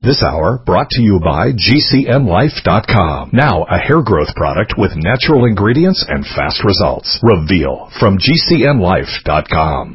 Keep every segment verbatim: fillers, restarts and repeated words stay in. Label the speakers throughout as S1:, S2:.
S1: This hour brought to you by G C N Life dot com. Now a hair growth product with natural ingredients and fast results. Reveal from G C N Life dot com.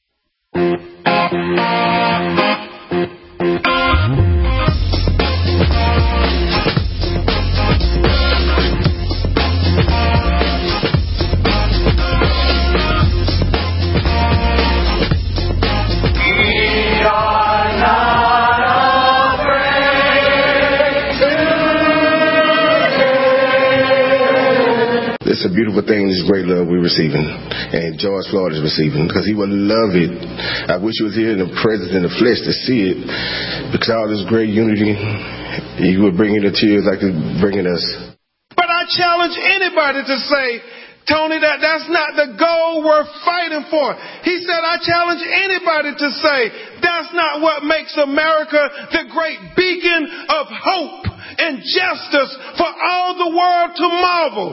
S2: It's a beautiful thing, this great love we're receiving, and George Floyd is receiving, because he would love it. I wish he was here in the presence, in the flesh, to see it, because all this great unity, he would bring in the tears like he's bringing us.
S3: But I challenge anybody to say, Tony, that that's not the goal we're fighting for. He said, I challenge anybody to say, that's not what makes America the great beacon of hope and justice for all the world to marvel.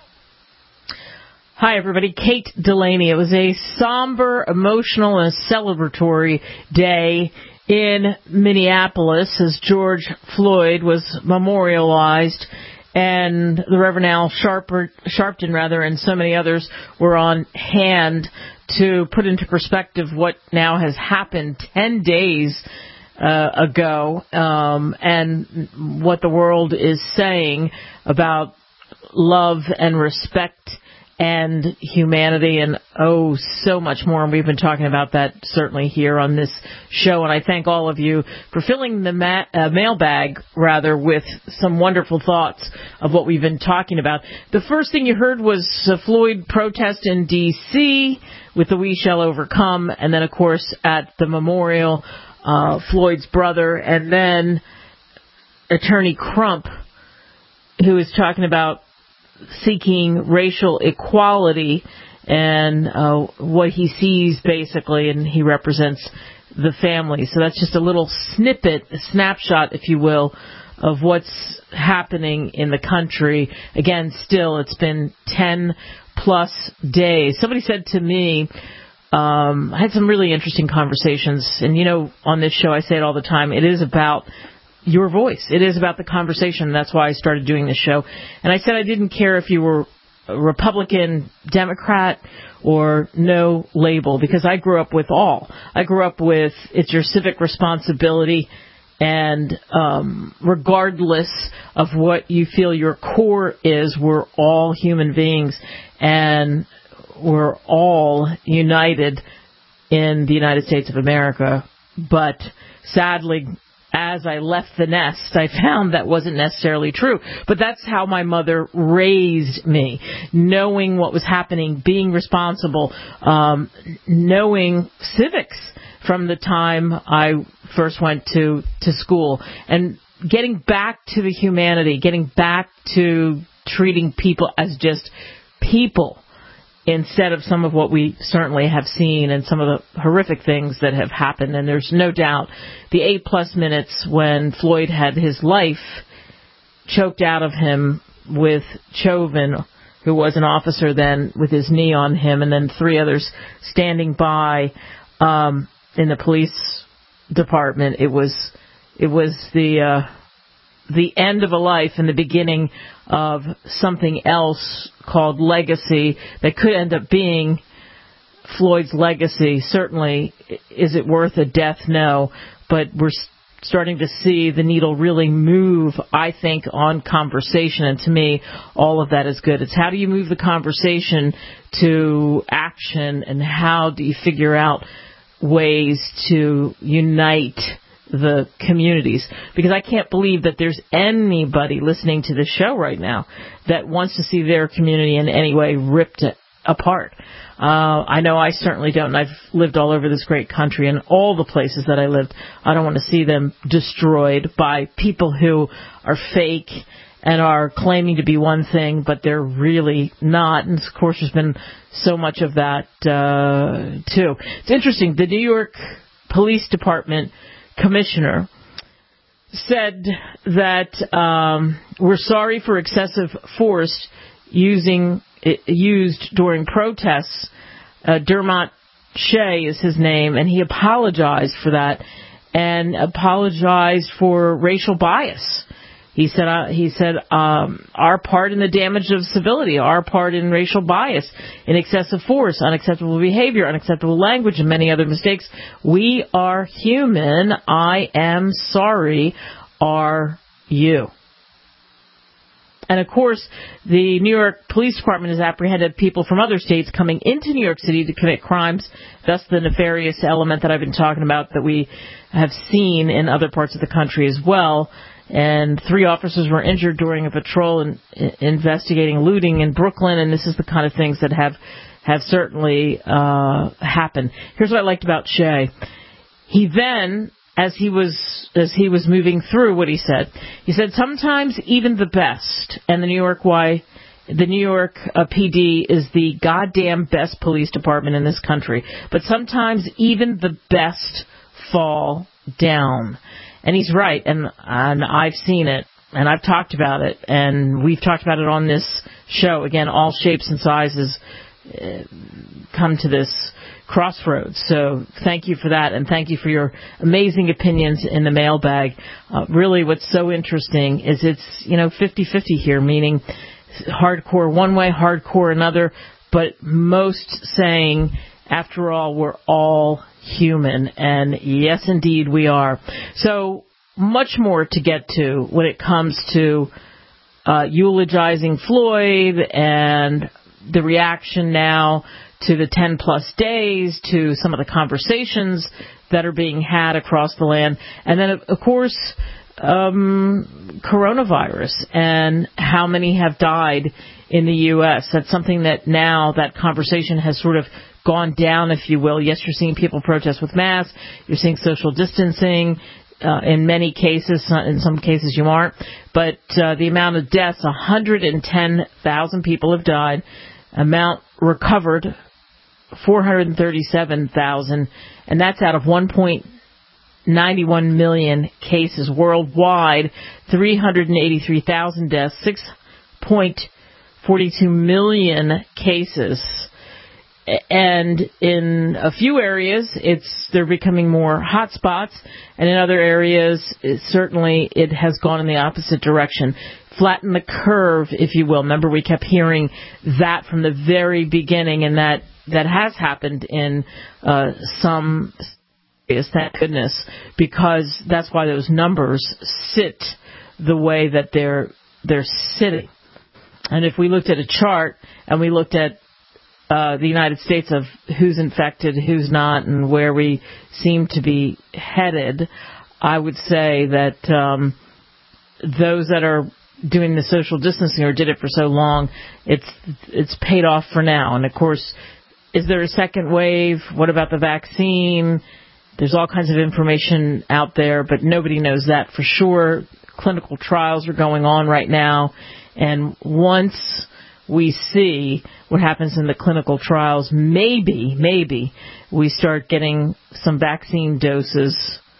S4: Hi, everybody. Kate Delaney. It was a somber, emotional, and celebratory day in Minneapolis as George Floyd was memorialized, and the Reverend Al Sharper, Sharpton, rather, and so many others were on hand to put into perspective what now has happened ten days uh, ago, um, and what the world is saying about love and respect and humanity, and oh, so much more. And we've been talking about that certainly here on this show. And I thank all of you for filling the ma- uh, mailbag, rather, with some wonderful thoughts of what we've been talking about. The first thing you heard was a Floyd protest in D C with the We Shall Overcome, and then, of course, at the memorial, uh, Floyd's brother, and then Attorney Crump, who is talking about seeking racial equality and uh, what he sees, basically, and he represents the family. So that's just a little snippet, a snapshot, if you will, of what's happening in the country. Again, still, it's been ten plus days. Somebody said to me, um, I had some really interesting conversations, and you know, on this show I say it all the time, it is about your voice. It is about the conversation. That's why I started doing this show. And I said I didn't care if you were a Republican, Democrat, or no label, because I grew up with all. I grew up with it's your civic responsibility, and um, regardless of what you feel your core is, we're all human beings, and we're all united in the United States of America. But sadly, as I left the nest, I found that wasn't necessarily true. But that's how my mother raised me, knowing what was happening, being responsible, um, knowing civics from the time I first went to, to school, and getting back to the humanity, getting back to treating people as just people, instead of some of what we certainly have seen and some of the horrific things that have happened. And there's no doubt the eight-plus minutes when Floyd had his life choked out of him with Chauvin, who was an officer then, with his knee on him, and then three others standing by um, in the police department. It was it was the uh, the end of a life and the beginning of something else called legacy that could end up being Floyd's legacy. Certainly, is it worth a death? No. But we're starting to see the needle really move, I think, on conversation. And to me, all of that is good. It's how do you move the conversation to action, and how do you figure out ways to unite the communities? Because I can't believe that there's anybody listening to this show right now that wants to see their community in any way ripped apart. Uh, I know I certainly don't, and I've lived all over this great country, and all the places that I lived, I don't want to see them destroyed by people who are fake and are claiming to be one thing, but they're really not. And, of course, there's been so much of that, uh, too. It's interesting. The New York Police Department commissioner said that um, we're sorry for excessive force using used during protests. Uh, Dermot Shea is his name, and he apologized for that. and apologized for racial bias. He said, uh, he said, um, our part in the damage of civility, our part in racial bias, in excessive force, unacceptable behavior, unacceptable language, and many other mistakes. We are human. I am sorry. Are you? And, of course, the New York Police Department has apprehended people from other states coming into New York City to commit crimes, thus the nefarious element that I've been talking about that we have seen in other parts of the country as well. And three officers were injured during a patrol in, in, investigating looting in Brooklyn, and this is the kind of things that have have certainly uh, happened. Here's what I liked about Shea. He then, as he was as he was moving through what he said, he said sometimes even the best, and the New York Y, the New York uh, P D is the goddamn best police department in this country, but sometimes even the best fall down. And he's right, and, and I've seen it, and I've talked about it, and we've talked about it on this show. Again, all shapes and sizes uh, come to this crossroads. So thank you for that, and thank you for your amazing opinions in the mailbag. Uh, really, what's so interesting is it's, you know, fifty-fifty here, meaning hardcore one way, hardcore another, but most saying, after all, we're all human, and yes, indeed, we are. So much more to get to when it comes to uh, eulogizing Floyd and the reaction now to the ten plus days, to some of the conversations that are being had across the land, and then, of course, um, coronavirus and how many have died in the U S. That's something that now that conversation has sort of gone down, if you will. Yes, you're seeing people protest with masks. You're seeing social distancing uh, in many cases. In some cases, you aren't. But uh, the amount of deaths, one hundred ten thousand people have died. Amount recovered, four hundred thirty-seven thousand. And that's out of one point nine one million cases worldwide. three hundred eighty-three thousand deaths, six point four two million cases. And in a few areas, it's they're becoming more hot spots, and in other areas, it, certainly it has gone in the opposite direction. Flatten the curve, if you will. Remember, we kept hearing that from the very beginning, and that, that has happened in uh, some areas, thank goodness, because that's why those numbers sit the way that they're they're sitting. And if we looked at a chart and we looked at Uh, the United States of who's infected, who's not, and where we seem to be headed, I would say that um, those that are doing the social distancing or did it for so long, it's it's paid off for now. And, of course, is there a second wave? What about the vaccine? There's all kinds of information out there, but nobody knows that for sure. Clinical trials are going on right now, and once we see what happens in the clinical trials, maybe, maybe we start getting some vaccine doses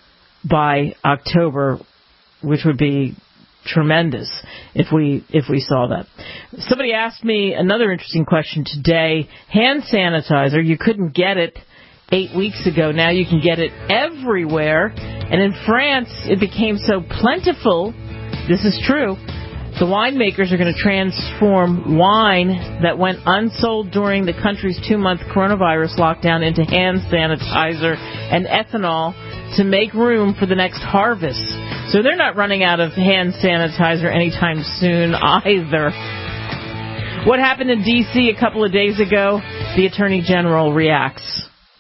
S4: by October, which would be tremendous if we if we saw that. Somebody asked me another interesting question today. Hand sanitizer, you couldn't get it eight weeks ago. Now you can get it everywhere. And in France, it became so plentiful. This is true. The winemakers are going to transform wine that went unsold during the country's two-month coronavirus lockdown into hand sanitizer and ethanol to make room for the next harvest. So they're not running out of hand sanitizer anytime soon either. What happened in D C a couple of days ago? The Attorney General reacts.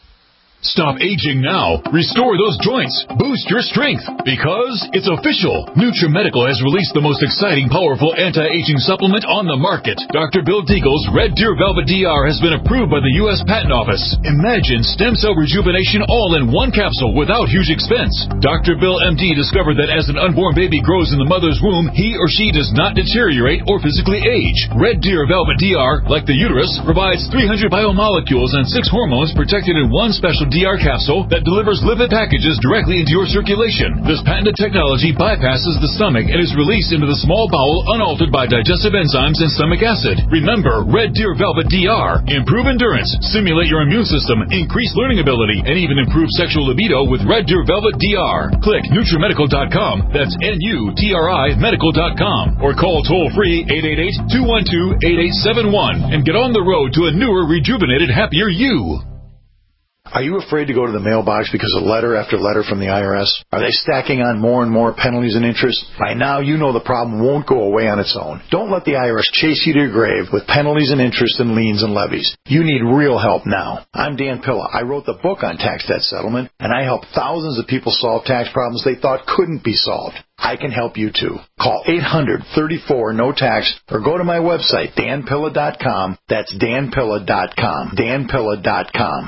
S5: Stop aging now. Restore those joints. Boost your strength. Because it's official. NutriMedical has released the most exciting, powerful anti-aging supplement on the market. Doctor Bill Deagle's Red Deer Velvet D R has been approved by the U S Patent Office. Imagine stem cell rejuvenation all in one capsule without huge expense. Doctor Bill M D discovered that as an unborn baby grows in the mother's womb, he or she does not deteriorate or physically age. Red Deer Velvet D R, like the uterus, provides three hundred biomolecules and six hormones protected in one special D R capsule that delivers lipid packages directly into your circulation. This patented technology bypasses the stomach and is released into the small bowel unaltered by digestive enzymes and stomach acid. Remember, Red Deer Velvet D R. Improve endurance, stimulate your immune system, increase learning ability, and even improve sexual libido with Red Deer Velvet D R. Click NutriMedical dot com. That's N U T R I medical dot com. Or call toll-free eight eight eight, two one two, eight eight seven one and get on the road to a newer, rejuvenated, happier you.
S6: Are you afraid to go to the mailbox because of letter after letter from the I R S? Are they stacking on more and more penalties and interest? By now, you know the problem won't go away on its own. Don't let the I R S chase you to your grave with penalties and interest and liens and levies. You need real help now. I'm Dan Pilla. I wrote the book on tax debt settlement, and I help thousands of people solve tax problems they thought couldn't be solved. I can help you too. Call eight hundred, thirty-four, no tax or go to my website, Dan Pilla dot com. That's Dan Pilla dot com. Dan Pilla dot com.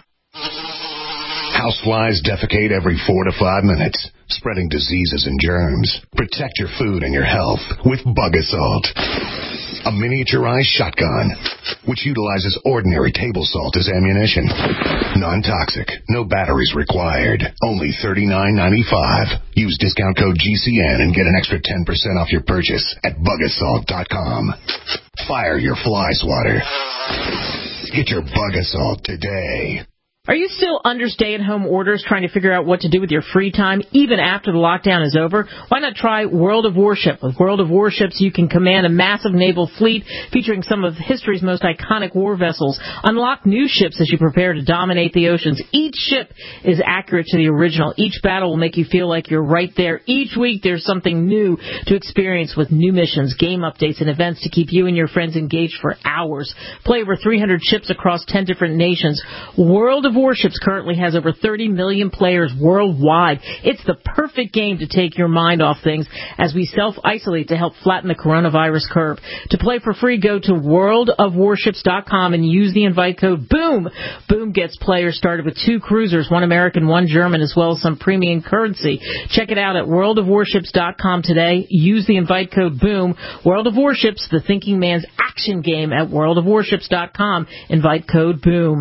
S7: Houseflies defecate every four to five minutes, spreading diseases and germs. Protect your food and your health with Bug Assault, a miniaturized shotgun which utilizes ordinary table salt as ammunition. Non-toxic, no batteries required. Only thirty-nine ninety-five. Use discount code G C N and get an extra ten percent off your purchase at Bug Assault dot com. Fire your fly swatter. Get your Bug Assault today.
S4: Are you still under stay-at-home orders trying to figure out what to do with your free time, even after the lockdown is over? Why not try World of Warship? With World of Warships, you can command a massive naval fleet featuring some of history's most iconic war vessels. Unlock new ships as you prepare to dominate the oceans. Each ship is accurate to the original. Each battle will make you feel like you're right there. Each week, there's something new to experience with new missions, game updates, and events to keep you and your friends engaged for hours. Play over three hundred ships across ten different nations. World of Warships currently has over thirty million players worldwide. It's the perfect game to take your mind off things as we self-isolate to help flatten the coronavirus curve. To play for free, go to world of warships dot com and use the invite code BOOM. BOOM gets players started with two cruisers, one American, one German, as well as some premium currency. Check it out at world of warships dot com today. Use the invite code BOOM. World of Warships, the thinking man's action game at world of warships dot com. Invite code BOOM.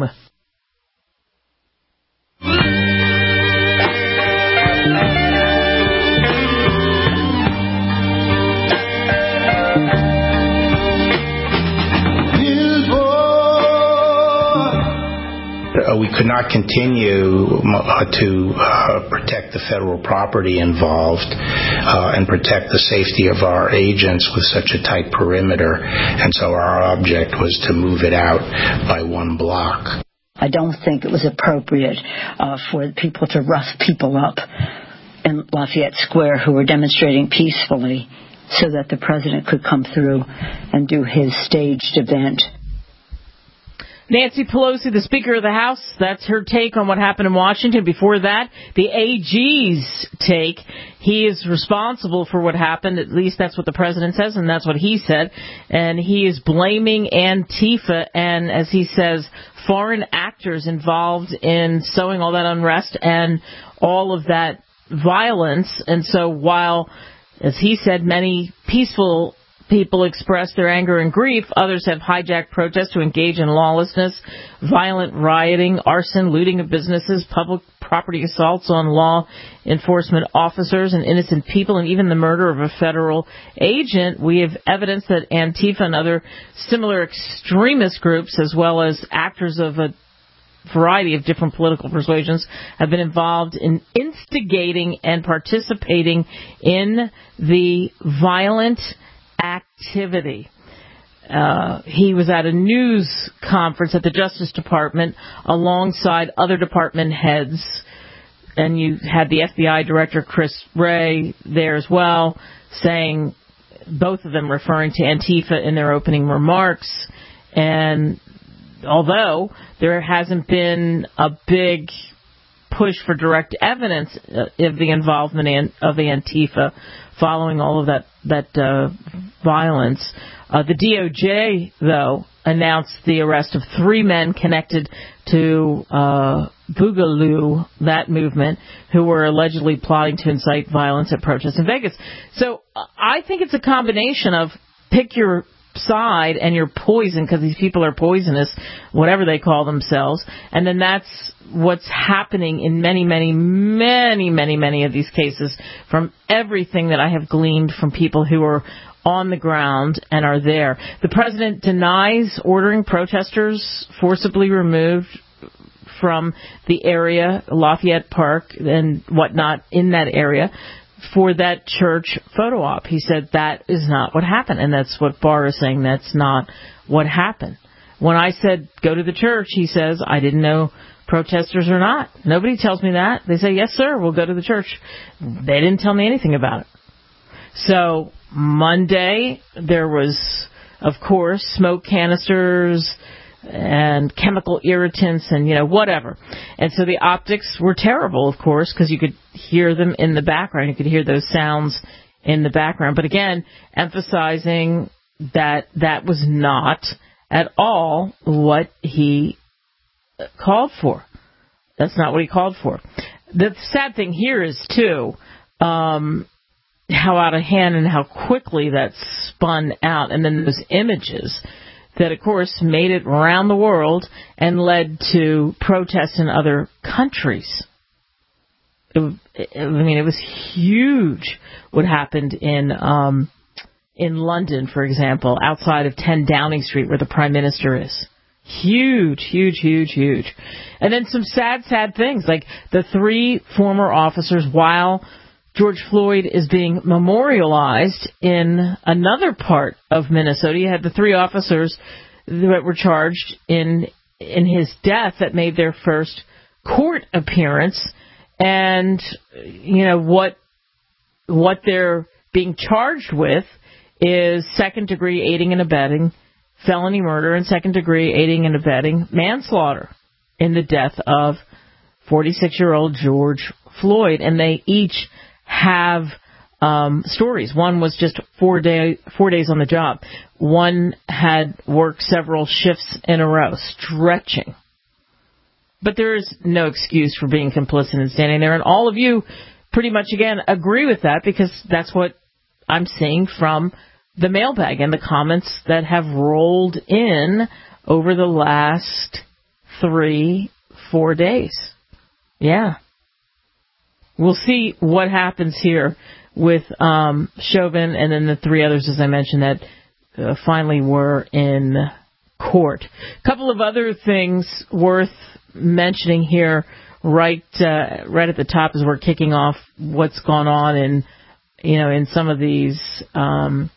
S8: Uh, we could not continue uh, to uh, protect the federal property involved uh, and protect the safety of our agents with such a tight perimeter, and so our object was to move it out by one block.
S9: I don't think it was appropriate uh, for people to rough people up in Lafayette Square who were demonstrating peacefully so that the president could come through and do his staged event.
S4: Nancy Pelosi, the Speaker of the House, that's her take on what happened in Washington. Before that, the A G's take. He is responsible for what happened. At least that's what the president says, and that's what he said. And he is blaming Antifa and, as he says, foreign actors involved in sowing all that unrest and all of that violence. And so while, as he said, many peaceful people express their anger and grief, others have hijacked protests to engage in lawlessness, violent rioting, arson, looting of businesses, public property assaults on law enforcement officers and innocent people, and even the murder of a federal agent. We have evidence that Antifa and other similar extremist groups, as well as actors of a variety of different political persuasions, have been involved in instigating and participating in the violent activity. Uh, he was at a news conference at the Justice Department alongside other department heads, and you had the F B I Director Chris Wray there as well, saying, both of them referring to Antifa in their opening remarks. And although there hasn't been a big push for direct evidence of the involvement of the Antifa following all of that that uh, violence, uh, the D O J, though, announced the arrest of three men connected to uh, Boogaloo, that movement, who were allegedly plotting to incite violence at protests in Vegas. So uh, I think it's a combination of pick your side and you're poisoned because these people are poisonous, whatever they call themselves. And then that's what's happening in many, many, many, many, many of these cases from everything that I have gleaned from people who are on the ground and are there. The president denies ordering protesters forcibly removed from the area, Lafayette Park and whatnot in that area, for that church photo op. He said that is not what happened, and that's what Barr is saying. That's not what happened. When I said go to the church, he says, I didn't know protesters or not. Nobody tells me that. They say, yes, sir, we'll go to the church. They didn't tell me anything about it. So Monday, there was, of course, smoke canisters and chemical irritants and, you know, whatever. And so the optics were terrible, of course, because you could hear them in the background. You could hear those sounds in the background. But again, emphasizing that that was not at all what he called for. That's not what he called for. The sad thing here is, too, um, how out of hand and how quickly that spun out. And then those images that, of course, made it around the world and led to protests in other countries. It, I mean, it was huge what happened in um, in London, for example, outside of ten Downing Street, where the Prime Minister is. Huge, huge, huge, huge. And then some sad, sad things, like the three former officers, while George Floyd is being memorialized in another part of Minnesota. You had the three officers that were charged in in his death that made their first court appearance, and you know what what they're being charged with is second degree aiding and abetting, felony murder, and second degree aiding and abetting manslaughter in the death of forty-six-year-old George Floyd, and they each have um, stories. One was just four day four days on the job. One had worked several shifts in a row, stretching. But there is no excuse for being complicit and standing there. And all of you pretty much, again, agree with that, because that's what I'm seeing from the mailbag and the comments that have rolled in over the last three, four days. Yeah. We'll see what happens here with um, Chauvin and then the three others, as I mentioned, that uh, finally were in court. A couple of other things worth mentioning here right uh, right at the top as we're kicking off what's gone on in you know in some of these um,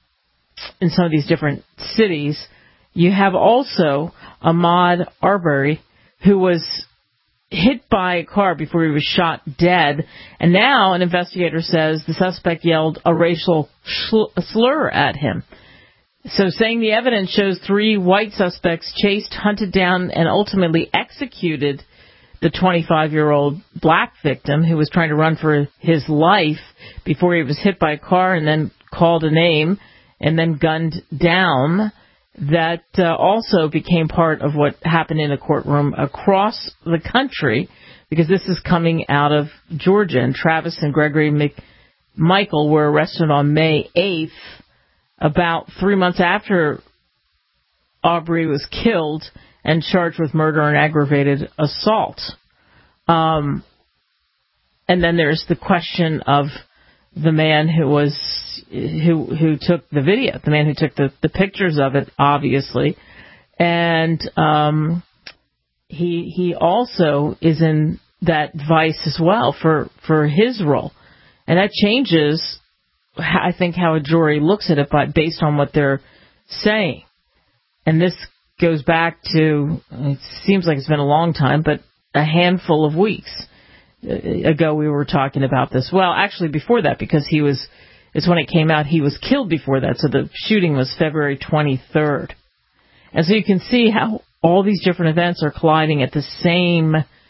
S4: in some of these different cities. You have also Ahmaud Arbery, who was hit by a car before he was shot dead, and now an investigator says the suspect yelled a racial slur at him. So saying the evidence shows three white suspects chased, hunted down, and ultimately executed the twenty-five-year-old black victim who was trying to run for his life before he was hit by a car and then called a name and then gunned down. That uh, also became part of what happened in a courtroom across the country, because this is coming out of Georgia. And Travis and Gregory McMichael were arrested on May eighth, about three months after Arbery was killed, and charged with murder and aggravated assault. Um, and then there's the question of the man who was who who took the video, the man who took the, the pictures of it, obviously, and um, he he also is in that vice as well for, for his role, and that changes, I think, how a jury looks at it, but based on what they're saying. And this goes back to, it seems like it's been a long time, but a handful of weeks ago we were talking about this. Well, actually before that, because he was, it's when it came out he was killed before that. So the shooting was February twenty-third. And so you can see how all these different events are colliding at the same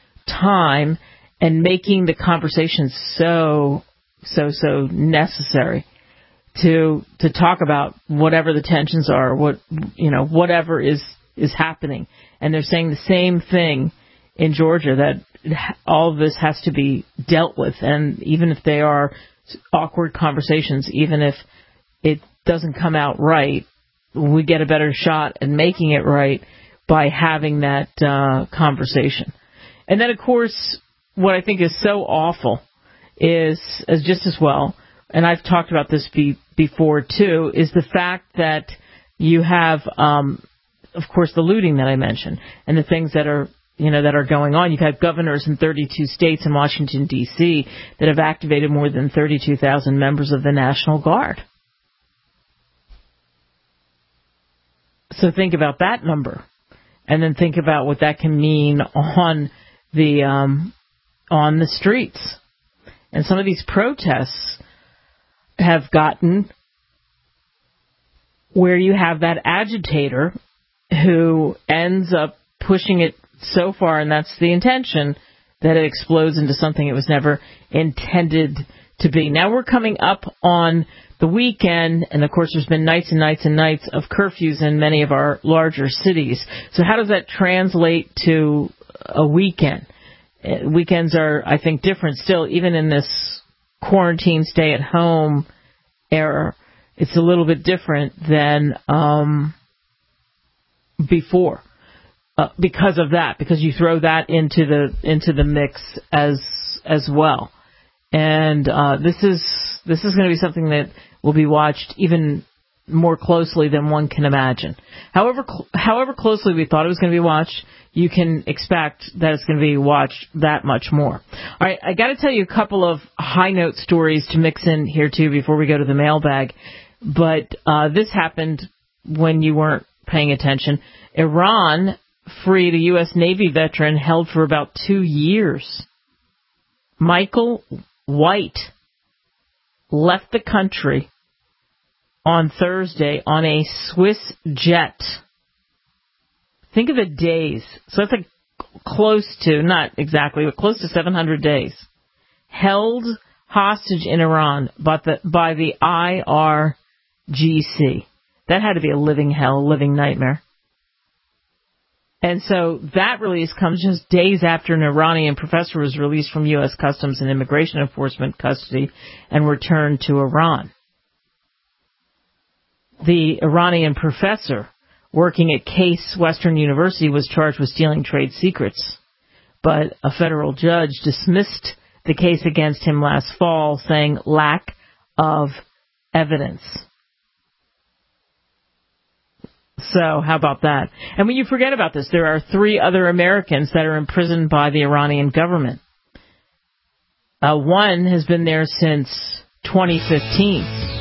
S4: time and making the conversation so, so, so necessary to to talk about whatever the tensions are, what you know, whatever is, is happening. And they're saying the same thing in Georgia, that all of this has to be dealt with. And even if they are awkward conversations, even if it doesn't come out right, we get a better shot at making it right by having that uh, conversation. And then, of course, what I think is so awful is, as just as well, and I've talked about this be, before too, is the fact that you have, um, of course, the looting that I mentioned and the things that are, you know, that are going on. You've had governors in thirty-two states and Washington, D C that have activated more than thirty-two thousand members of the National Guard. So think about that number, and then think about what that can mean on the um, on the streets. And some of these protests have gotten where you have that agitator who ends up pushing it so far, and that's the intention, that it explodes into something it was never intended to be. Now we're coming up on the weekend, and of course there's been nights and nights and nights of curfews in many of our larger cities. So how does that translate to a weekend? Weekends are, I think, different still, even in this quarantine, stay-at-home era. It's a little bit different than um, before uh, because of that, because you throw that into the into the mix as as well. And uh, this is this is going to be something that will be watched even more closely than one can imagine. However, cl- however closely we thought it was going to be watched, you can expect that it's going to be watched that much more. All right, I got to tell you a couple of high-note stories to mix in here, too, before we go to the mailbag. But uh, this happened when you weren't paying attention. Iran freed a U S Navy veteran held for about two years. Michael White left the country on Thursday on a Swiss jet. Think of the days. So that's like close to, not exactly, but close to seven hundred days. Held hostage in Iran by the, by the I R G C. That had to be a living hell, a living nightmare. And so that release comes just days after an Iranian professor was released from U S Customs and Immigration Enforcement custody and returned to Iran. The Iranian professor working at Case Western University was charged with stealing trade secrets, but a federal judge dismissed the case against him last fall, saying lack of evidence. So how about that? And when you forget about this, there are three other Americans that are imprisoned by the Iranian government. Uh, one has been there since twenty fifteen.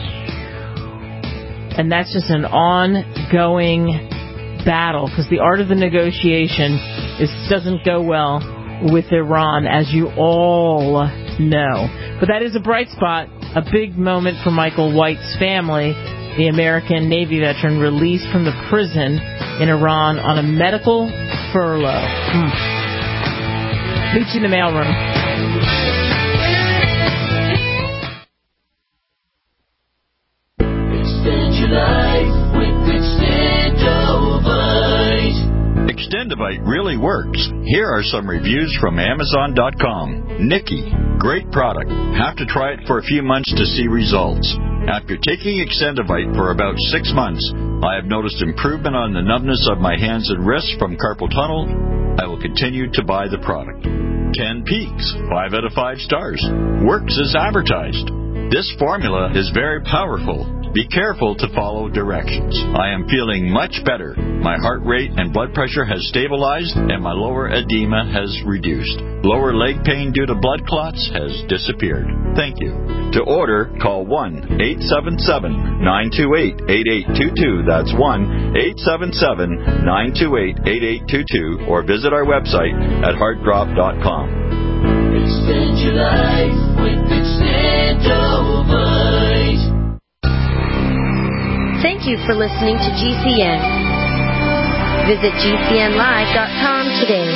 S4: And that's just an ongoing battle, because the art of the negotiation is, doesn't go well with Iran, as you all know. But that is a bright spot, a big moment for Michael White's family, the American Navy veteran released from the prison in Iran on a medical furlough. Hmm. Meet you in the mailroom.
S10: Extendivite really works. Here are some reviews from Amazon dot com. Nikki, great product. Have to try it for a few months to see results. After taking Extendivite for about six months, I have noticed improvement on the numbness of my hands and wrists from carpal tunnel. I will continue to buy the product. Ten Peaks, five out of five stars. Works as advertised. This formula is very powerful. Be careful to follow directions. I am feeling much better. My heart rate and blood pressure has stabilized, and my lower edema has reduced. Lower leg pain due to blood clots has disappeared. Thank you. To order, call one eight seven seven, nine two eight, eight eight two two. That's one eight seven seven, nine two eight, eight eight two two, or visit our website at heartdrop dot com. Extend your life with Extendivite.
S11: Thank you for listening to G C N. Visit G C N live dot com today.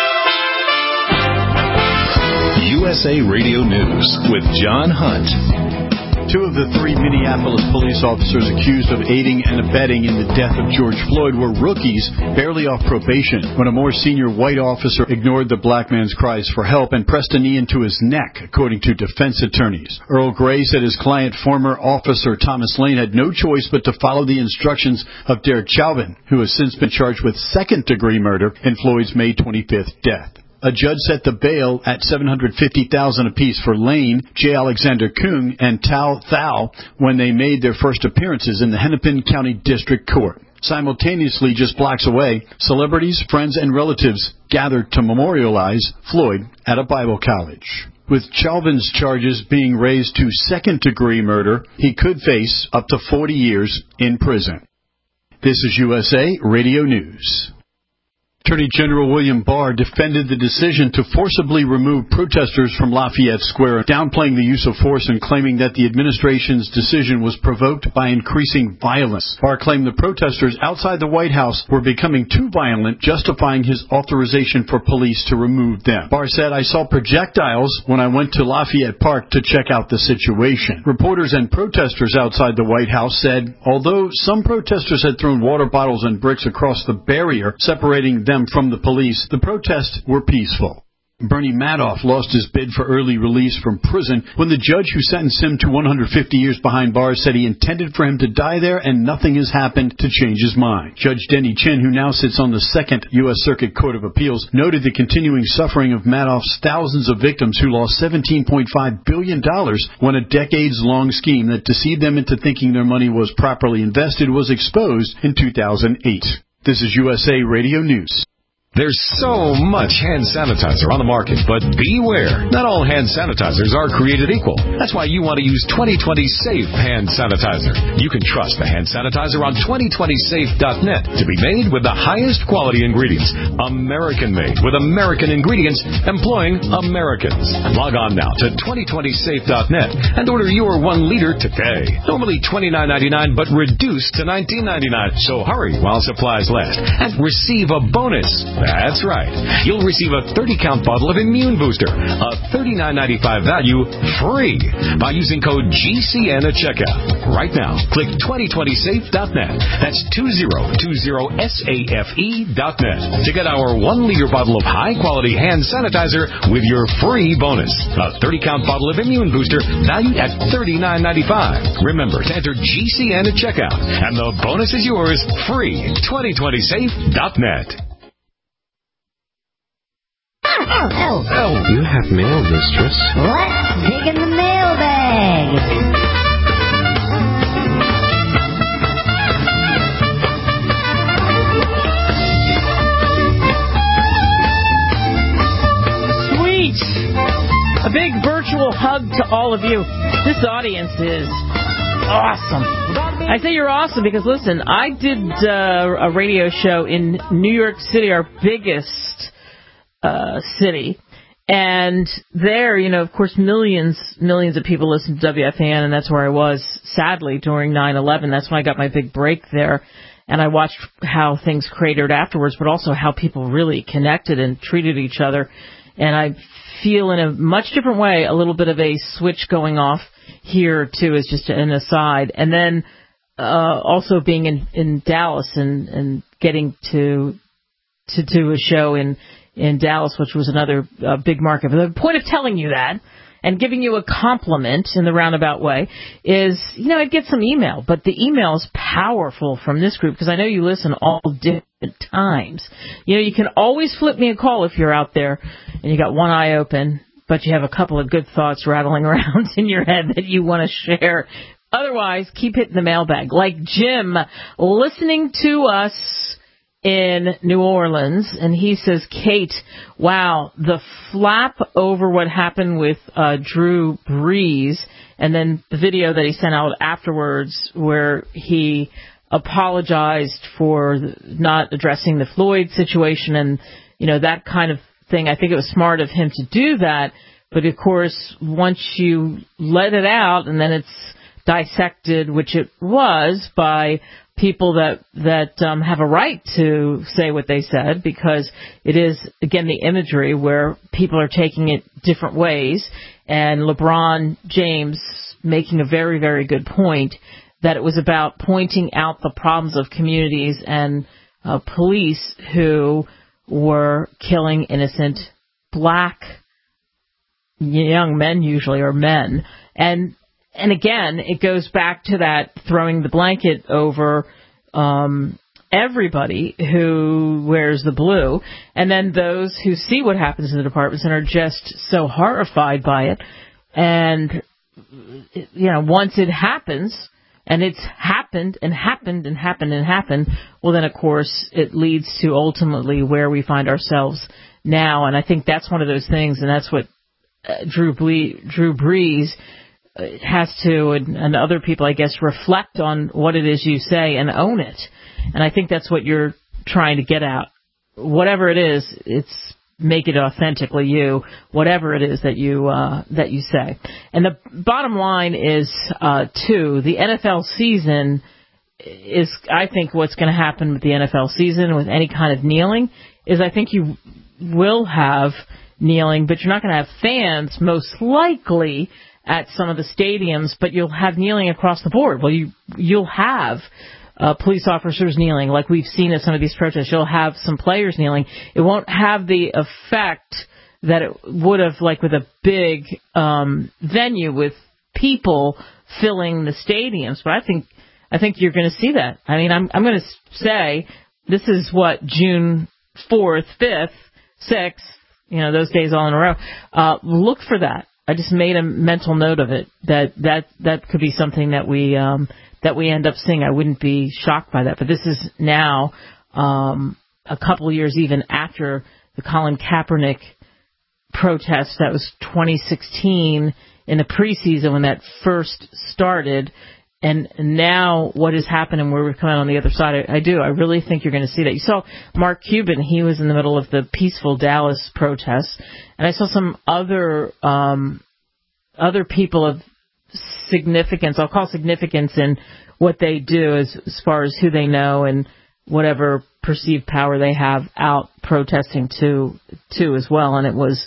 S1: U S A Radio News with John Hunt.
S12: Two of the three Minneapolis police officers accused of aiding and abetting in the death of George Floyd were rookies, barely off probation, when a more senior white officer ignored the black man's cries for help and pressed a knee into his neck, according to defense attorneys. Earl Gray said his client, former officer Thomas Lane, had no choice but to follow the instructions of Derek Chauvin, who has since been charged with second-degree murder in Floyd's May twenty-fifth death. A judge set the bail at seven hundred fifty thousand dollars apiece for Lane, J. Alexander Kuhn, and Tao Thao when they made their first appearances in the Hennepin County District Court. Simultaneously, just blocks away, celebrities, friends, and relatives gathered to memorialize Floyd at a Bible college. With Chauvin's charges being raised to second-degree murder, he could face up to forty years in prison. This is U S A Radio News. Attorney General William Barr defended the decision to forcibly remove protesters from Lafayette Square, downplaying the use of force and claiming that the administration's decision was provoked by increasing violence. Barr claimed the protesters outside the White House were becoming too violent, justifying his authorization for police to remove them. Barr said, "I saw projectiles when I went to Lafayette Park to check out the situation." Reporters and protesters outside the White House said, although some protesters had thrown water bottles and bricks across the barrier separating them from the police, the protests were peaceful. Bernie Madoff lost his bid for early release from prison when the judge who sentenced him to one hundred fifty years behind bars said he intended for him to die there and nothing has happened to change his mind. Judge Denny Chin, who now sits on the Second U S Circuit Court of Appeals, noted the continuing suffering of Madoff's thousands of victims who lost seventeen point five billion dollars when a decades-long scheme that deceived them into thinking their money was properly invested was exposed in two thousand eight. This is U S A Radio News.
S1: There's so much hand sanitizer on the market, but beware. Not all hand sanitizers are created equal. That's why you want to use twenty twenty Safe Hand Sanitizer. You can trust the hand sanitizer on twenty twenty safe dot net to be made with the highest quality ingredients. American-made with American ingredients employing Americans. Log on now to twenty twenty safe dot net and order your one liter today. Normally twenty-nine ninety-nine, but reduced to nineteen ninety-nine. So hurry while supplies last and receive a bonus. That's right. You'll receive a thirty count bottle of Immune Booster, a thirty-nine ninety-five value, free by using code G C N at checkout. Right now, click twenty twenty safe dot net. That's twenty twenty safe dot net to get our one liter bottle of high-quality hand sanitizer with your free bonus. A thirty count bottle of Immune Booster valued at thirty-nine ninety-five. Remember to enter G C N at checkout, and the bonus is yours free. twenty twenty safe dot net.
S13: Oh, oh, oh. You have mail, mistress.
S14: Let's dig in the mailbag.
S4: Sweet. A big virtual hug to all of you. This audience is awesome. I say you're awesome because, listen, I did uh, a radio show in New York City, our biggest Uh, city, and there, you know, of course, millions, millions of people listen to W F A N, and that's where I was, sadly, during nine eleven. That's when I got my big break there, and I watched how things cratered afterwards, but also how people really connected and treated each other, and I feel in a much different way a little bit of a switch going off here, too, as just an aside, and then uh, also being in, in Dallas and, and getting to to do a show in in Dallas, which was another uh, big market. But the point of telling you that and giving you a compliment in the roundabout way is, you know, I'd get some email, but the email is powerful from this group because I know you listen all different times. You know, you can always flip me a call if you're out there and you got one eye open, but you have a couple of good thoughts rattling around in your head that you want to share. Otherwise, keep hitting the mailbag. Like Jim, listening to us in New Orleans, and he says, Kate, wow, the flap over what happened with uh, Drew Brees, and then the video that he sent out afterwards where he apologized for not addressing the Floyd situation and, you know, that kind of thing. I think it was smart of him to do that, but of course, once you let it out and then it's dissected, which it was by people that that um, have a right to say what they said, because it is, again, the imagery where people are taking it different ways. And LeBron James making a very, very good point that it was about pointing out the problems of communities and uh, police who were killing innocent black young men, usually, or men. And And again, it goes back to that throwing the blanket over um, everybody who wears the blue, and then those who see what happens in the departments and are just so horrified by it. And, you know, once it happens, and it's happened and happened and happened and happened, well, then, of course, it leads to ultimately where we find ourselves now. And I think that's one of those things, and that's what uh, Drew, Ble- Drew Brees has to, and, and other people, I guess, reflect on what it is you say and own it. And I think that's what you're trying to get at. Whatever it is, it's make it authentically you, whatever it is that you uh, that you say. And the bottom line is, uh, too, the N F L season is, I think, what's going to happen with the N F L season with any kind of kneeling is I think you will have kneeling, but you're not going to have fans, most likely, at some of the stadiums, but you'll have kneeling across the board. Well, you, you'll have uh, police officers kneeling, like we've seen at some of these protests. You'll have some players kneeling. It won't have the effect that it would have, like with a big um, venue with people filling the stadiums. But I think I think you're going to see that. I mean, I'm I'm going to say this is what, June fourth, fifth, sixth, you know, those days all in a row. Uh, look for that. I just made a mental note of it, that that, that could be something that we um, that we end up seeing. I wouldn't be shocked by that. But this is now um, a couple of years even after the Colin Kaepernick protest. That was twenty sixteen in the preseason when that first started. And now what has happened and where we're coming on the other side, I, I do. I really think you're going to see that. You saw Mark Cuban. He was in the middle of the peaceful Dallas protests. And I saw some other um, other people of significance. I'll call significance in what they do as, as far as who they know and whatever perceived power they have out protesting too, too as well. And it was...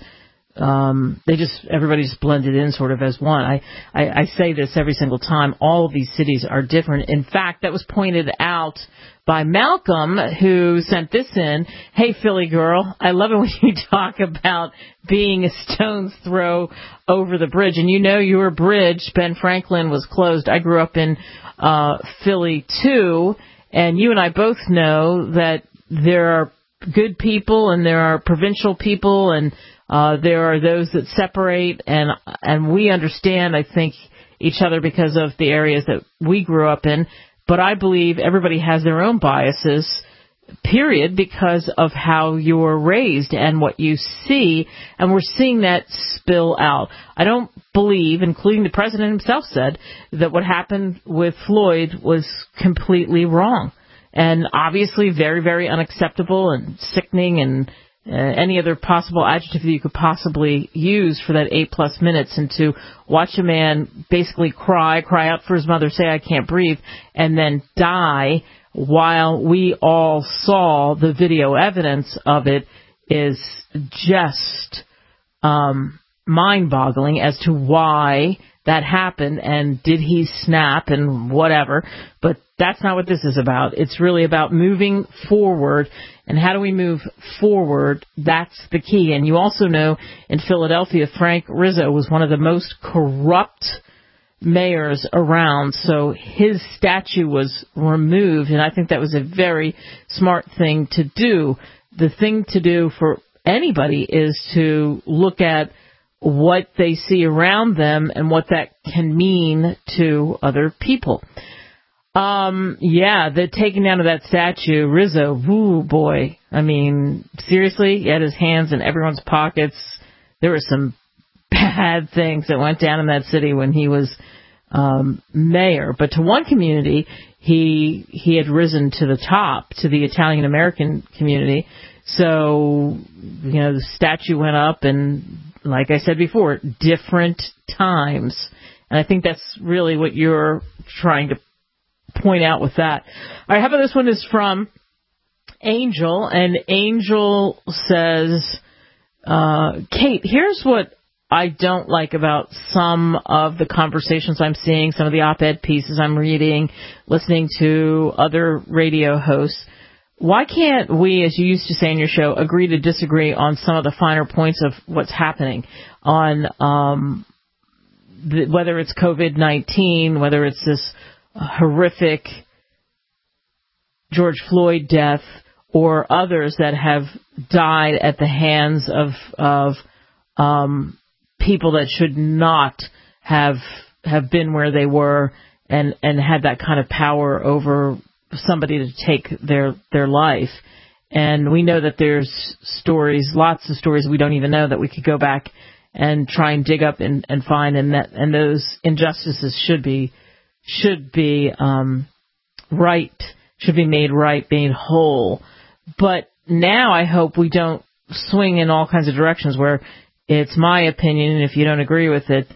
S4: Um, they just, everybody just blended in sort of as one. I, I, I say this every single time. All of these cities are different. In fact, that was pointed out by Malcolm, who sent this in. Hey, Philly girl, I love it when you talk about being a stone's throw over the bridge. And you know your bridge, Ben Franklin, was closed. I grew up in uh, Philly, too. And you and I both know that there are good people and there are provincial people, and Uh, there are those that separate, and and we understand, I think, each other because of the areas that we grew up in. But I believe everybody has their own biases, period, because of how you were raised and what you see, and we're seeing that spill out. I don't believe, including the president himself said, that what happened with Floyd was completely wrong, and obviously very, very unacceptable and sickening and Uh, any other possible adjective that you could possibly use for that eight plus minutes, and to watch a man basically cry, cry out for his mother, say, I can't breathe, and then die while we all saw the video evidence of it is just um, mind-boggling as to why that happened, and did he snap and whatever. But that's not what this is about. It's really about moving forward. And how do we move forward? That's the key. And you also know in Philadelphia, Frank Rizzo was one of the most corrupt mayors around. So his statue was removed. And I think that was a very smart thing to do. The thing to do for anybody is to look at what they see around them and what that can mean to other people. Um, yeah, the taking down of that statue, Rizzo, woo boy. I mean, seriously, he had his hands in everyone's pockets. There were some bad things that went down in that city when he was um, mayor. But to one community, he he had risen to the top, to the Italian American community. So, you know, the statue went up, and like I said before, different times. And I think that's really what you're trying to point out with that. All right, how about this one is from Angel, and Angel says, uh, Kate, here's what I don't like about some of the conversations I'm seeing, some of the op-ed pieces I'm reading, listening to other radio hosts. Why can't we, as you used to say in your show, agree to disagree on some of the finer points of what's happening on um, the, whether it's COVID nineteen, whether it's this horrific George Floyd death, or others that have died at the hands of of um, people that should not have have been where they were and, and had that kind of power over somebody to take their their life. And we know that there's stories, lots of stories we don't even know that we could go back and try and dig up and, and find, and that and those injustices should be should be um, right, should be made right, made whole. But now I hope we don't swing in all kinds of directions where it's my opinion, and if you don't agree with it,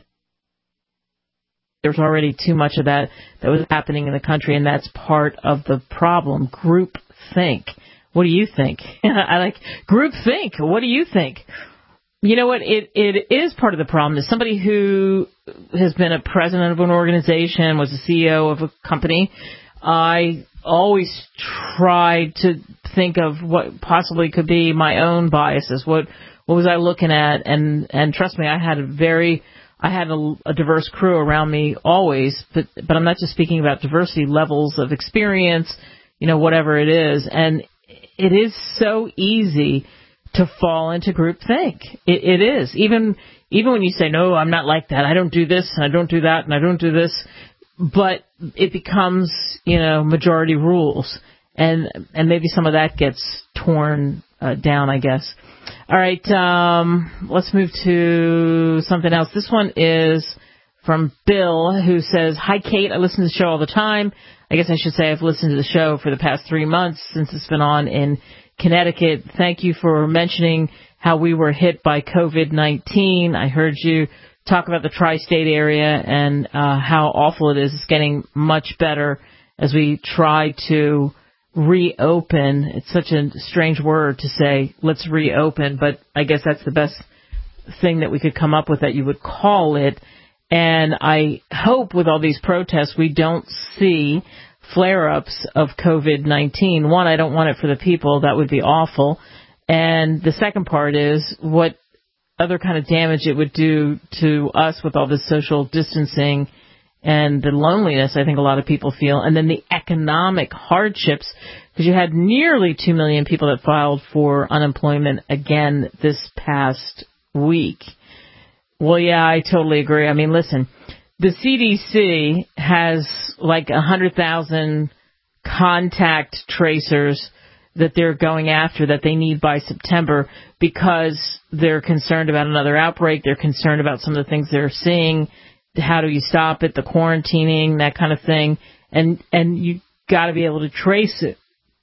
S4: there's already too much of that that was happening in the country, and that's part of the problem. Group think. What do you think? I like group think. What do you think? You know what? It it is part of the problem. As somebody who has been a president of an organization, was a C E O of a company, I always try to think of what possibly could be my own biases. What what was I looking at? And and trust me, I had a very I had a, a diverse crew around me always. But but I'm not just speaking about diversity, levels of experience, you know, whatever it is. And it is so easy to fall into groupthink. It, it is. Even even when you say, no, I'm not like that. I don't do this, and I don't do that, and I don't do this. But it becomes, you know, majority rules. And and maybe some of that gets torn uh, down, I guess. All right, um, let's move to something else. This one is from Bill, who says, hi, Kate. I listen to the show all the time. I guess I should say I've listened to the show for the past three months since it's been on in Connecticut. Thank you for mentioning how we were hit by COVID nineteen. I heard you talk about the tri-state area and uh, how awful it is. It's getting much better as we try to reopen. It's such a strange word to say, let's reopen, but I guess that's the best thing that we could come up with that you would call it. And I hope with all these protests we don't see flare-ups of COVID nineteen. One, I don't want it for the people. That would be awful. And the second part is what other kind of damage it would do to us with all this social distancing and the loneliness I think a lot of people feel, and then the economic hardships, because you had nearly two million people that filed for unemployment again this past week. Well, yeah, I totally agree. I mean, listen, the C D C has like one hundred thousand contact tracers that they're going after that they need by September because they're concerned about another outbreak. They're concerned about some of the things they're seeing. How do you stop it? The quarantining, that kind of thing. And and you got to be able to trace it.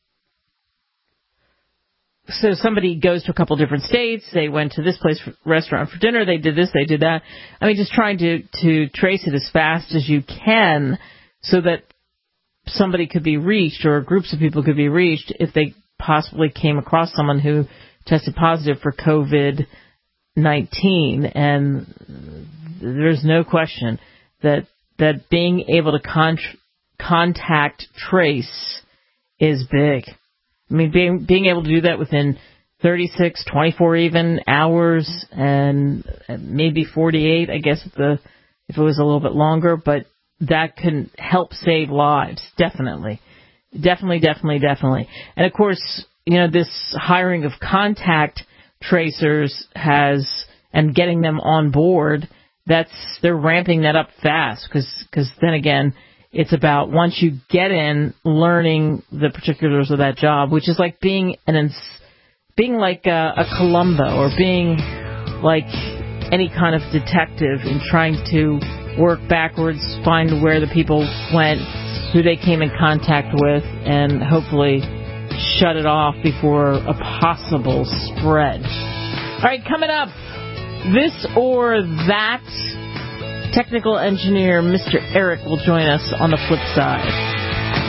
S4: So somebody goes to a couple different states. They went to this place, for, restaurant for dinner. They did this. They did that. I mean, just trying to, to trace it as fast as you can so that somebody could be reached or groups of people could be reached if they possibly came across someone who tested positive for COVID nineteen. And there's no question that that being able to con- contact trace is big. I mean, being being able to do that within thirty-six, twenty-four even hours, and maybe forty-eight, I guess, if the if it was a little bit longer, but that can help save lives, definitely. Definitely, definitely, definitely. And, of course, you know, this hiring of contact tracers has, and getting them on board, that's, they're ramping that up fast, because because then again, it's about once you get in, learning the particulars of that job, which is like being an being like a, a Columbo, or being like any kind of detective in trying to work backwards, find where the people went, who they came in contact with, and hopefully shut it off before a possible spread. All right, coming up, this or that. Technical engineer Mister Eric will join us on the flip side.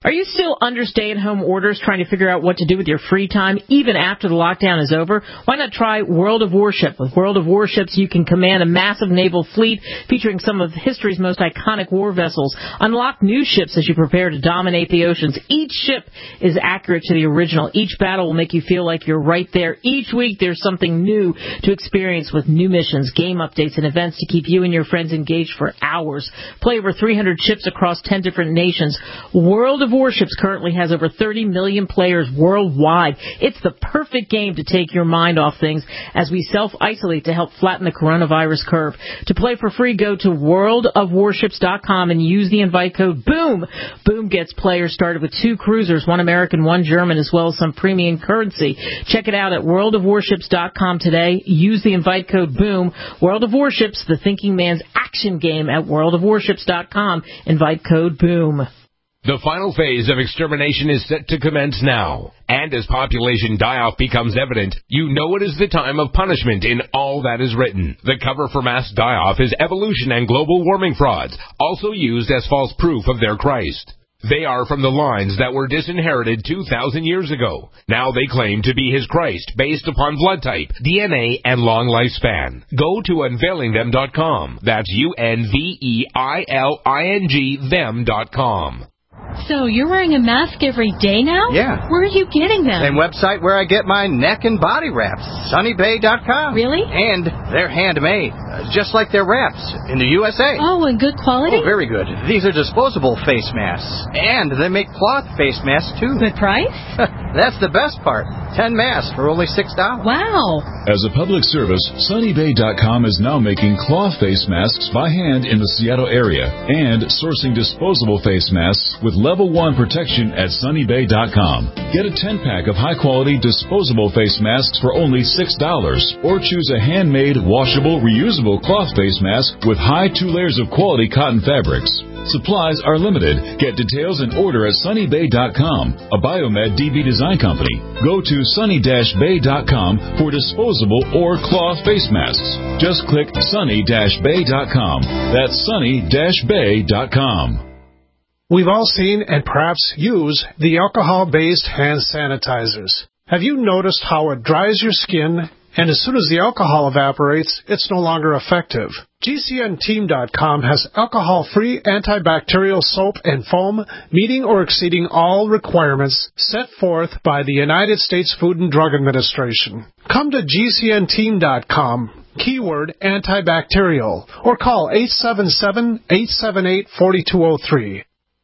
S4: Are you still under stay-at-home orders trying to figure out what to do with your free time even after the lockdown is over? Why not try World of Warship? With World of Warships, you can command a massive naval fleet featuring some of history's most iconic war vessels. Unlock new ships as you prepare to dominate the oceans. Each ship is accurate to the original. Each battle will make you feel like you're right there. Each week there's something new to experience with new missions, game updates, and events to keep you and your friends engaged for hours. Play over three hundred ships across ten different nations. World of Warships currently has over thirty million players worldwide. It's the perfect game to take your mind off things as we self-isolate to help flatten the coronavirus curve. To play for free, go to world of warships dot com and use the invite code BOOM. BOOM gets players started with two cruisers, one American, one German, as well as some premium currency. Check it out at world of warships dot com today. Use the invite code BOOM. World of Warships, the thinking man's action game at world of warships dot com. Invite code BOOM.
S15: The final phase of extermination is set to commence now. And as population die-off becomes evident, you know it is the time of punishment in all that is written. The cover for mass die-off is evolution and global warming frauds, also used as false proof of their Christ. They are from the lines that were disinherited two thousand years ago. Now they claim to be his Christ based upon blood type, D N A, and long lifespan. Go to unveiling them dot com. That's U N V E I L I N G them dot com.
S16: So you're wearing a mask every day now?
S17: Yeah.
S16: Where are you getting them?
S17: Same website where I get my neck and body wraps, sunny bay dot com.
S16: Really?
S17: And they're handmade, uh, just like their wraps in the U S A.
S16: Oh, and good quality?
S17: Oh, very good. These are disposable face masks. And they make cloth face masks, too.
S16: Good price?
S17: That's the best part. Ten masks for only six dollars.
S16: Wow.
S5: As a public service, sunny bay dot com is now making cloth face masks by hand in the Seattle area and sourcing disposable face masks with level one protection at sunny bay dot com. Get a ten-pack of high-quality disposable face masks for only six dollars or choose a handmade, washable, reusable cloth face mask with high two layers of quality cotton fabrics. Supplies are limited. Get details and order at sunny bay dot com, a Biomed D B design company. Go to sunny bay dot com for disposable or cloth face masks. Just click sunny bay dot com. That's sunny bay dot com.
S18: We've all seen and perhaps use the alcohol-based hand sanitizers. Have you noticed how it dries your skin, and as soon as the alcohol evaporates, it's no longer effective? G C N team dot com has alcohol-free antibacterial soap and foam meeting or exceeding all requirements set forth by the United States Food and Drug Administration. Come to G C N team dot com, keyword antibacterial, or call eight seven seven, eight seven eight, four two zero three.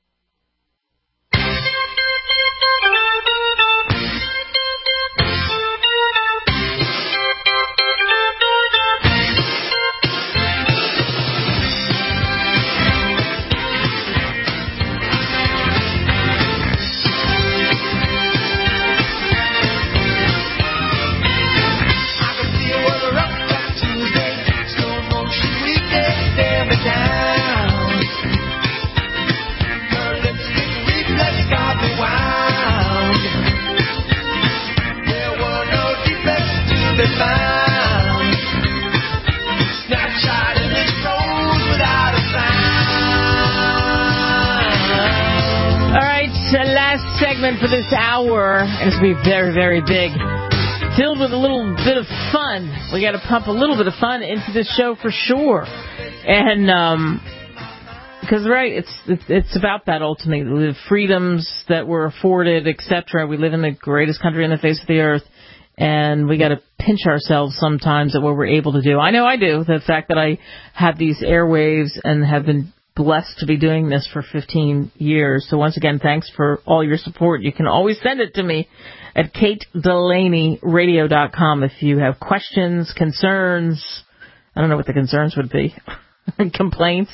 S4: For this hour, and it's going to be very, very big, filled with a little bit of fun. We got to pump a little bit of fun into this show for sure, and um, because right, it's, it's it's about that ultimately, the freedoms that were afforded, et cetera. We live in the greatest country on the face of the earth, and we got to pinch ourselves sometimes at what we're able to do. I know I do. The fact that I have these airwaves and have been blessed to be doing this for fifteen years. So once again, thanks for all your support. You can always send it to me at kate delaney radio dot com if you have questions, concerns. I don't know what the concerns would be. Complaints.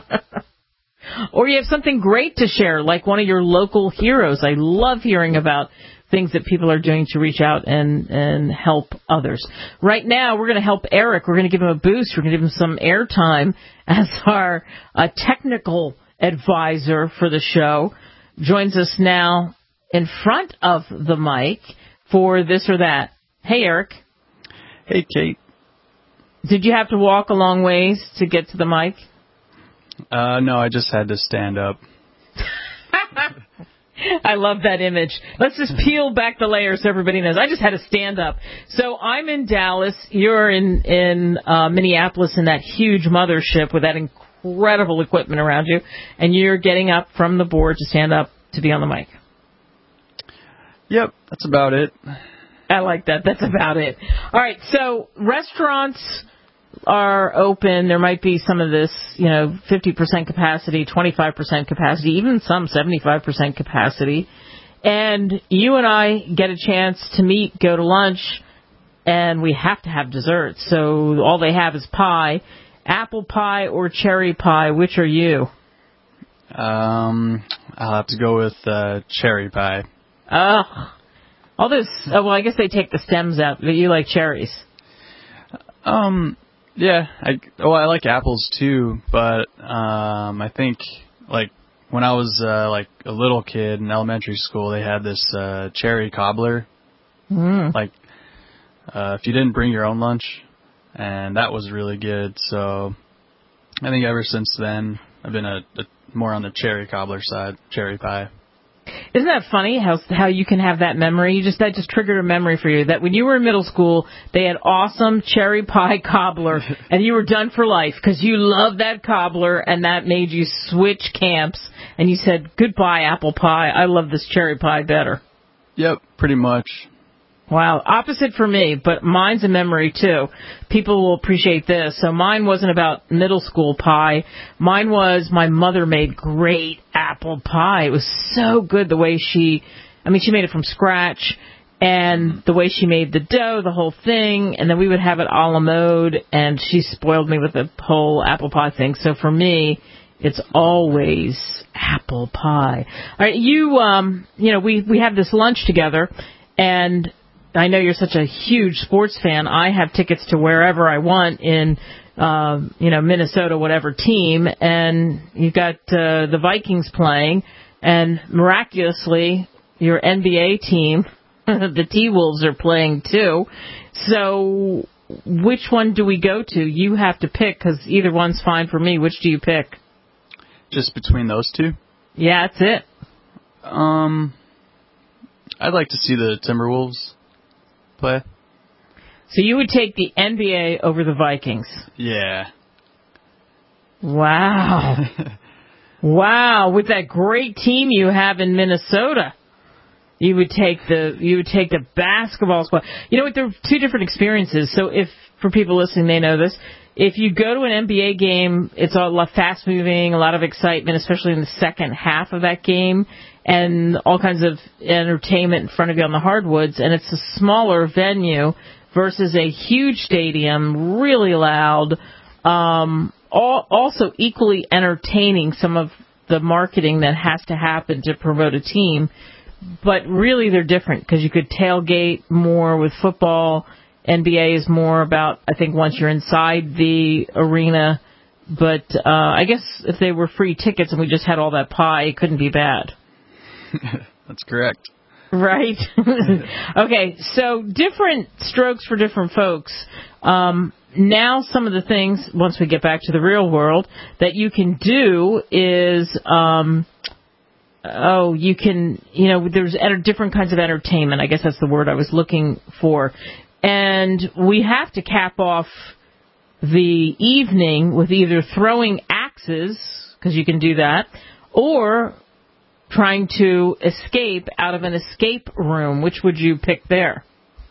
S4: Or you have something great to share, like one of your local heroes. I love hearing about things that people are doing to reach out and, and help others. Right now, we're going to help Eric. We're going to give him a boost. We're going to give him some airtime as our uh, technical advisor for the show. Joins us now in front of the mic for this or that. Hey, Eric.
S19: Hey, Kate.
S4: Did you have to walk a long ways to get to the mic?
S19: Uh, no, I just had to stand up.
S4: I love that image. Let's just peel back the layers so everybody knows. I just had to stand up. So I'm in Dallas. You're in, in uh, Minneapolis in that huge mothership with that incredible equipment around you. And you're getting up from the board to stand up to be on the mic.
S19: Yep, that's about it.
S4: I like that. That's about it. All right, so restaurants are open. There might be some of this, you know, fifty percent capacity, twenty-five percent capacity, even some seventy-five percent capacity. And you and I get a chance to meet, go to lunch, and we have to have dessert. So all they have is pie. Apple pie or cherry pie, which are you?
S19: Um, I'll have to go with uh, cherry pie.
S4: Oh, all this. Oh, well, I guess they take the stems out, but you like cherries.
S19: Um, yeah. I well, I like apples too, but um, I think like when I was uh, like a little kid in elementary school, they had this uh, cherry cobbler.
S4: Mm.
S19: Like, uh, if you didn't bring your own lunch, and that was really good. So, I think ever since then, I've been a, a more on the cherry cobbler side, cherry pie.
S4: Isn't that funny how how you can have that memory? You just that just triggered a memory for you that when you were in middle school, they had awesome cherry pie cobbler, and you were done for life because you loved that cobbler, and that made you switch camps, and you said goodbye apple pie. I love this cherry pie better.
S19: Yep, pretty much.
S4: Wow, opposite for me, but mine's a memory too. People will appreciate this. So mine wasn't about middle school pie. Mine was my mother made great apple pie. It was so good the way she, I mean, she made it from scratch, and the way she made the dough, the whole thing, and then we would have it a la mode, and she spoiled me with the whole apple pie thing. So for me, it's always apple pie. All right, you, um, you know, we, we have this lunch together, and I know you're such a huge sports fan. I have tickets to wherever I want in, uh, you know, Minnesota, whatever team, and you've got uh, the Vikings playing, and miraculously, your N B A team, the T-Wolves, are playing too. So which one do we go to? You have to pick, because either one's fine for me. Which do you pick?
S19: Just between those two?
S4: Yeah, that's it.
S19: Um, I'd like to see the Timberwolves play.
S4: So you would take the N B A over the Vikings?
S19: Yeah.
S4: Wow. Wow, with that great team you have in Minnesota, you would take the you would take the basketball squad. You know what? There are two different experiences. So if for people listening, they know this. If you go to an N B A game, it's a lot fast moving, a lot of excitement, especially in the second half of that game, and all kinds of entertainment in front of you on the hardwoods. And it's a smaller venue versus a huge stadium, really loud. Um, all, also equally entertaining, some of the marketing that has to happen to promote a team. But really they're different because you could tailgate more with football. N B A is more about, I think, once you're inside the arena. But uh, I guess if they were free tickets and we just had all that pie, it couldn't be bad.
S19: That's correct.
S4: Right? Okay, so different strokes for different folks. Um, now some of the things, once we get back to the real world, that you can do is, um, oh, you can, you know, there's enter- different kinds of entertainment. I guess that's the word I was looking for. And we have to cap off the evening with either throwing axes, because you can do that, or trying to escape out of an escape room. Which would you pick there?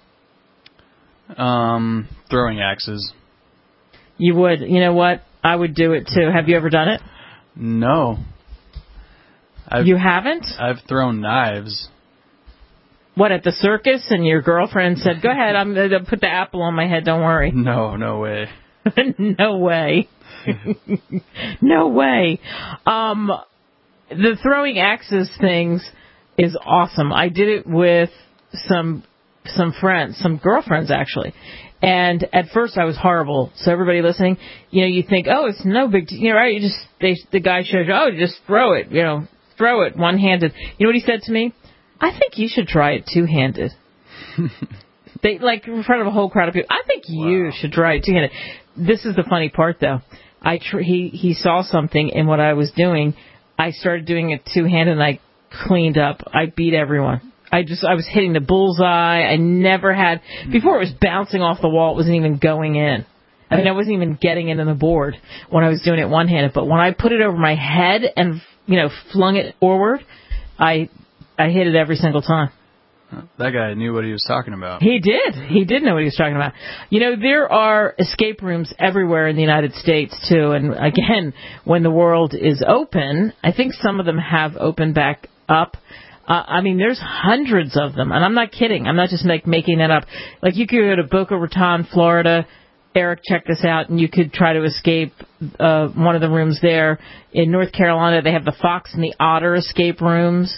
S19: Um, throwing axes.
S4: You would. You know what? I would do it too. Have you ever done it?
S19: No. I've,
S4: you haven't?
S19: I've thrown knives.
S4: What, at the circus, and your girlfriend said, go ahead, I'm going to put the apple on my head, don't worry.
S19: No, no way.
S4: No way. No way. Um, the throwing axes things is awesome. I did it with some some friends, some girlfriends, actually. And at first I was horrible. So everybody listening, you know, you think, oh, it's no big deal, you know, right? You just, they, the guy shows you, oh, just throw it, you know, throw it one-handed. You know what he said to me? I think you should try it two-handed. They like in front of a whole crowd of people. I think you wow. should try it two-handed. This is the funny part, though. I tr- he he saw something in what I was doing. I started doing it two-handed, and I cleaned up. I beat everyone. I just, I was hitting the bullseye. I never had, before it was bouncing off the wall, it wasn't even going in. I mean, I wasn't even getting it in the board when I was doing it one-handed. But when I put it over my head and, you know, flung it forward, I, I hit it every single time.
S19: That guy knew what he was talking about.
S4: He did. He did know what he was talking about. You know, there are escape rooms everywhere in the United States, too. And, again, when the world is open, I think some of them have opened back up. Uh, I mean, there's hundreds of them. And I'm not kidding. I'm not just like making that up. Like, you could go to Boca Raton, Florida. Eric, check this out, and you could try to escape uh, one of the rooms there. In North Carolina, they have the Fox and the Otter escape rooms.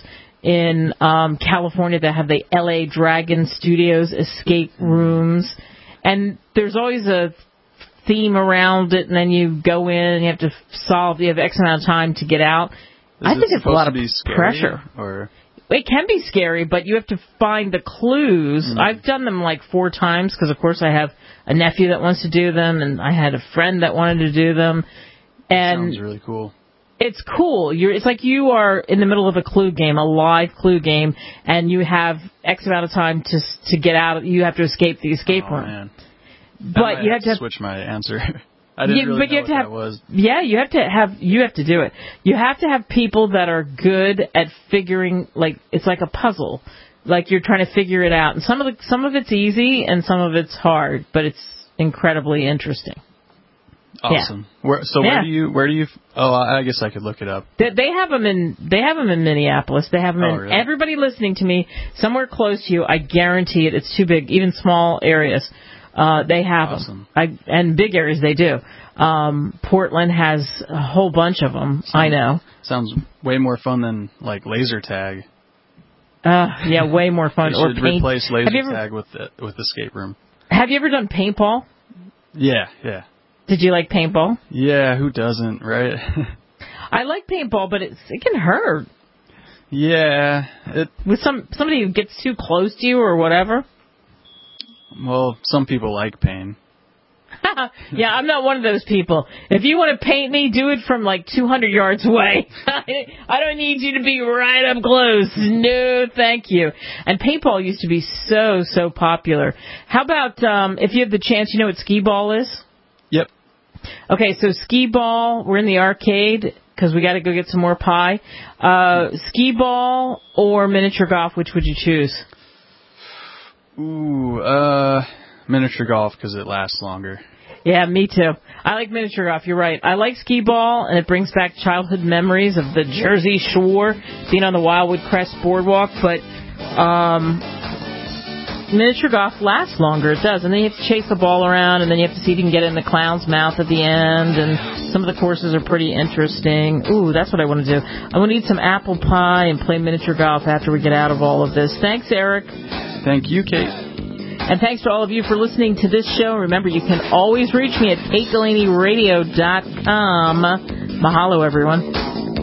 S4: In um, California, they have the L A Dragon Studios escape rooms. And there's always a theme around it, and then you go in and you have to solve, you have X amount of time to get out.
S19: Is
S4: I think
S19: it
S4: it's a lot of
S19: scary,
S4: pressure.
S19: Or?
S4: It can be scary, but you have to find the clues. Mm-hmm. I've done them like four times because, of course, I have a nephew that wants to do them, and I had a friend that wanted to do them. And
S19: sounds really cool.
S4: It's cool. You're, it's like you are in the middle of a clue game, a live clue game, and you have X amount of time to to get out. You have to escape the escape
S19: oh,
S4: room.
S19: Man.
S4: But you have to have,
S19: switch my answer. I didn't
S4: yeah,
S19: really
S4: but
S19: know
S4: you have
S19: what
S4: to have,
S19: that was.
S4: Yeah, you have to have you have to do it. You have to have people that are good at figuring. Like it's like a puzzle. Like you're trying to figure it out. And some of the some of it's easy and some of it's hard, but it's incredibly interesting.
S19: Awesome.
S4: Yeah.
S19: Where, so
S4: yeah.
S19: where do you where do you? Oh, I guess I could look it up.
S4: They, they have them in they have them in Minneapolis. They have them
S19: oh,
S4: in
S19: really?
S4: Everybody listening to me somewhere close to you. I guarantee it. It's too big. Even small areas, uh, they have
S19: awesome.
S4: them. I, and big areas they do. Um, Portland has a whole bunch of them.
S19: Sounds,
S4: I know.
S19: Sounds way more fun than like laser tag.
S4: Uh, yeah, way more fun.
S19: They
S4: or
S19: should
S4: paint.
S19: replace laser
S4: ever,
S19: tag with the, with escape room.
S4: Have you ever done paintball?
S19: Yeah, yeah.
S4: Did you like paintball?
S19: Yeah, who doesn't, right?
S4: I like paintball, but it's, it can hurt.
S19: Yeah, it
S4: with some somebody who gets too close to you or whatever.
S19: Well, some people like pain.
S4: Yeah, I'm not one of those people. If you want to paint me, do it from like two hundred yards away. I don't need you to be right up close. No, thank you. And paintball used to be so, so popular. How about um, if you have the chance, you know what skee ball is?
S19: Yep.
S4: Okay, so skee ball, we're in the arcade because we got to go get some more pie. Uh, skee ball or miniature golf, which would you choose?
S19: Ooh, uh, miniature golf because it lasts longer.
S4: Yeah, me too. I like miniature golf. You're right. I like skee ball, and it brings back childhood memories of the Jersey Shore, being on the Wildwood Crest Boardwalk. But um, miniature golf lasts longer. It does. And then you have to chase the ball around, and then you have to see if you can get it in the clown's mouth at the end. And some of the courses are pretty interesting. Ooh, that's what I want to do. I want to eat some apple pie and play miniature golf after we get out of all of this. Thanks, Eric.
S19: Thank you, Kate.
S4: And thanks to all of you for listening to this show. Remember, you can always reach me at kate delaney radio dot com. Mahalo, everyone.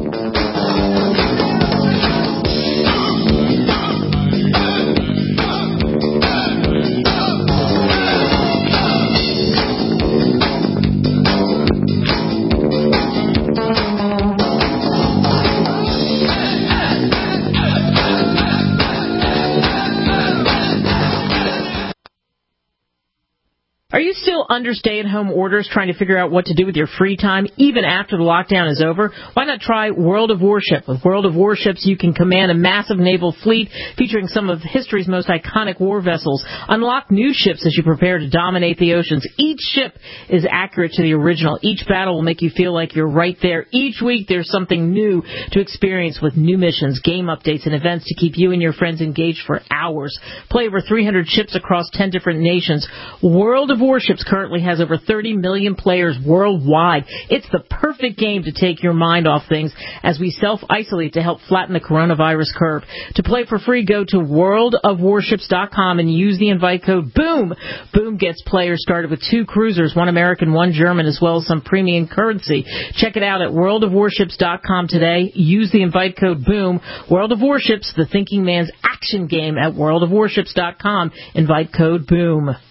S4: Are you still under stay-at-home orders trying to figure out what to do with your free time, even after the lockdown is over? Why not try World of Warship? With World of Warships, you can command a massive naval fleet featuring some of history's most iconic war vessels. Unlock new ships as you prepare to dominate the oceans. Each ship is accurate to the original. Each battle will make you feel like you're right there. Each week, there's something new to experience with new missions, game updates, and events to keep you and your friends engaged for hours. Play over three hundred ships across ten different nations. World of Warships currently has over thirty million players worldwide. It's the perfect game to take your mind off things as we self-isolate to help flatten the coronavirus curve. To play for free, go to world of warships dot com and use the invite code BOOM. BOOM gets players started with two cruisers, one American, one German, as well as some premium currency. Check it out at world of warships dot com today. Use the invite code BOOM. World of Warships, the thinking man's action game at world of warships dot com. Invite code BOOM.